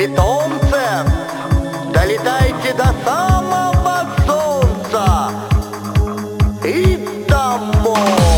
питомцев, долетайте до самого солнца и домой.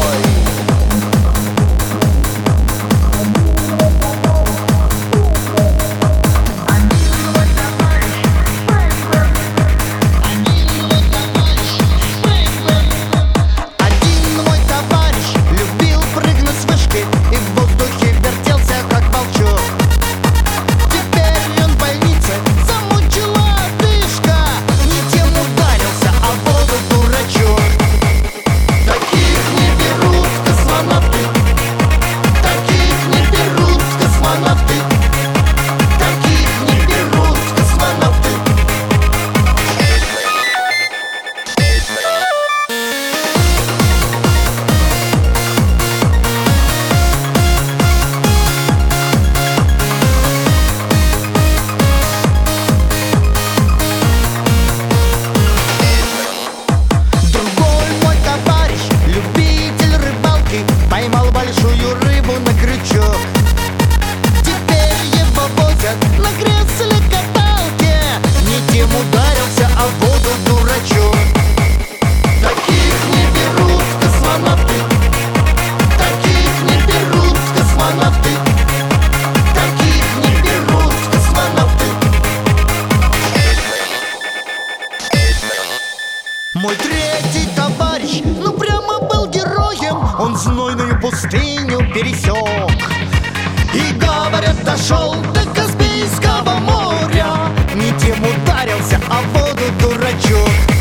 Поймал большую рыбу на крючок. Теперь его возят на кресле-каталке. Не тем ударился, а в воду дурачок. Таких не берут космонавты. Таких не берут космонавты. Таких не берут космонавты. Мой третий товарищ, ну прямо был героем. Он знойную пустыню пересек и, говорят, дошел до Каспийского моря. Не тем ударился, а в воду дурачок.